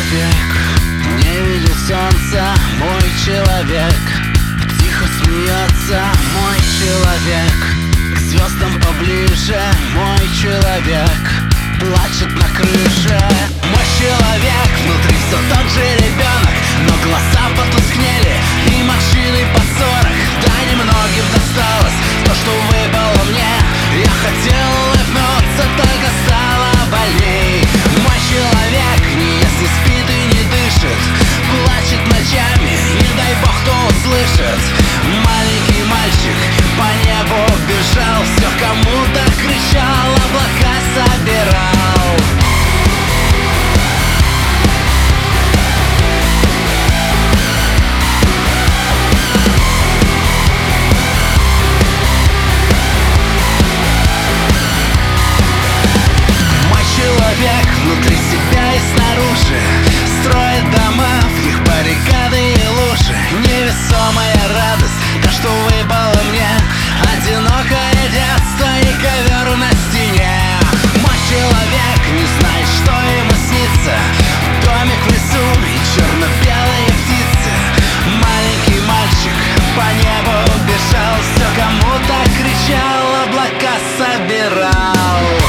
человек не видит солнца, мой человек тихо смеется, мой человек к звездам поближе, мой человек плачет на крыше. Мой человек внутри все тот же ребенок, но глаза потускнели и морщины под 40. Да, немногим досталось то, что выпало мне. Я хотел улыбнуться, только стало больней. Мой человек не ест, не спит и не дышит, плачет ночами, не дай бог кто услышит. Маленький мальчик по небу бежал, все кому-то кричал, облака собирал. Человек внутри себя и снаружи строит дома, в них баррикады и лужи. Невесомая радость, то, что выпало мне, одинокое детство и ковер на стене. Мой человек не знает, что ему снится, домик в лесу и черно-белые птицы. Маленький мальчик по небу бежал, все кому-то кричал, облака собирал.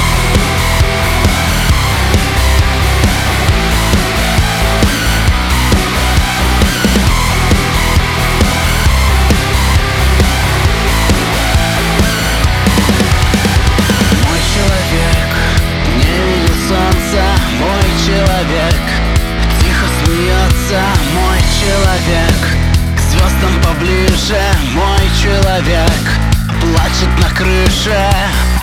Тихо смеется, мой человек к звездам поближе, мой человек плачет на крыше.